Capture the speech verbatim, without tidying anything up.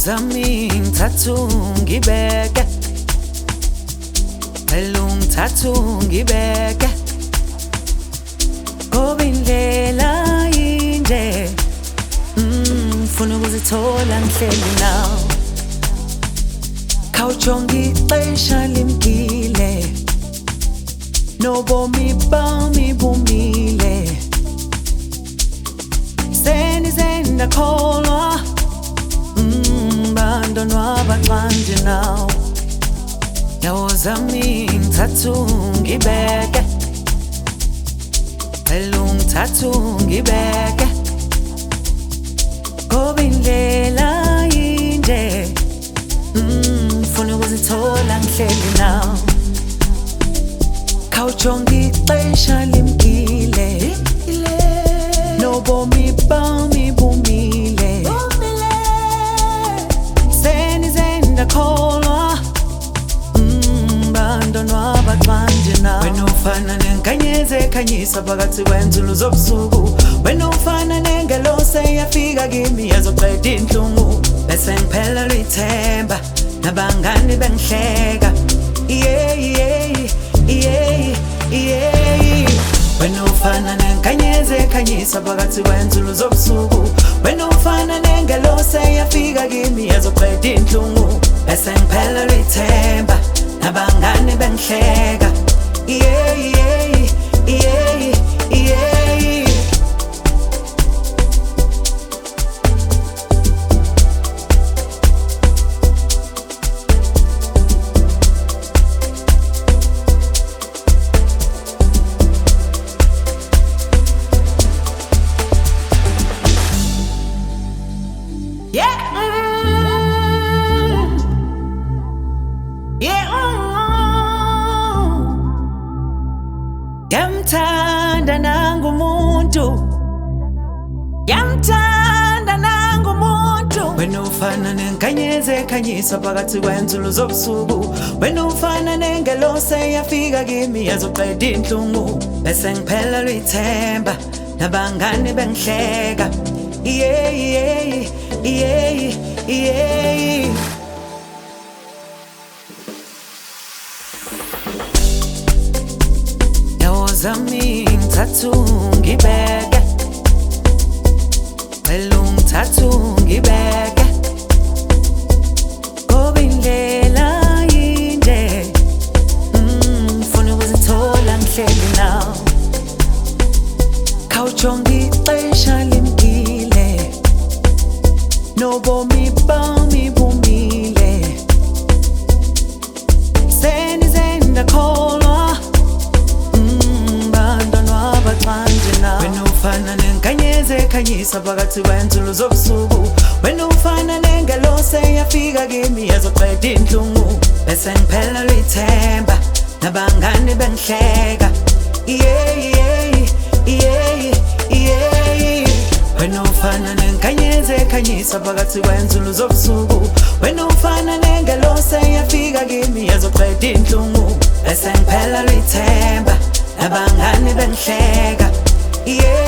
Yawozami ngithathu ngibeke elungithathu ngibeke ngoba indlela inje ngifuna ukuzithola ngihleli nawe khawujonga ixesha limkile nobomi bami bumile senize ndakholwa bandonwaba xa nje nawe Yawozami ngithathu ngibeke elungithathu ngibeke ngoba indlela inje ngifuna ukuzithola ngihleli nawe khawujonga ixesha limkile nobomi bami bumile senize ndakholwa bandonwaba xa nje nawe wena ufana nenkanyezi ekhanyisa phakathi kwenzulu zobusuku wena ufana nengelose yafika kimi yazoqeda inhlungu bese ngiphelelwa ithemba nabangani bengihleka yeah yeah yeah yeah wena ufana nenkanyezi ekhanyisa phakathi kwenzulu zobusuku wena ufana nengelose yafika kimi yazoqeda inhlungu bese ngiphelelwa ithemba nabangani bengihleka yeah yeah yeah yeah Yamthanda nangumuntu Yamthanda nangumuntu wena ufana nenkanyezi ekhanyisa phakathi kwenzulu zobusuku wena ufana nengelose yafika kimi yazoqeda inhlungu bese ngiphelelwa ithemba nabangani bengihleka yeah yeah yeah yeah Yawozami ngithathu ngibeke elungithathu ngibeke ngoba indlela inje ngifuna ukuzithola ngihleli nawe khawujonga ixesha limkile nobomi bami bumile senize ndakholwa wena ufana nenkanyezi ekhanyisa phakathi kwenzulu zobusuku wena ufana nengelose yafika kimi yazoqeda inhlungu bese ngiphelelwa ithemba nabangani bengihleka yeah yeah yeah yeah wena ufana nenkanyezi ekhanyisa phakathi kwenzulu zobusuku wena ufana nengelose yafika kimi yazoqeda inhlungu bese ngiphelelwa ithemba nabangani bengihleka yeah